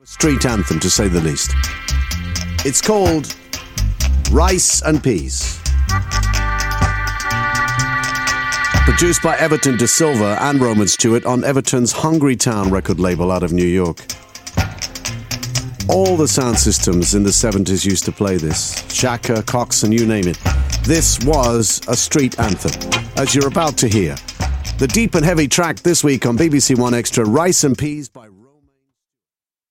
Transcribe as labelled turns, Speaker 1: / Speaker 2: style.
Speaker 1: Street anthem, to say the least. It's called Rice and Peas. Produced by Everton De Silva and Roman Stewart on Everton's Hungry Town record label out of New York. All the sound systems in the 70s used to play this. Shaka, Coxsone, you name it. This was a street anthem, as you're about to hear. The deep and heavy track this week on BBC One Extra, Rice and Peas by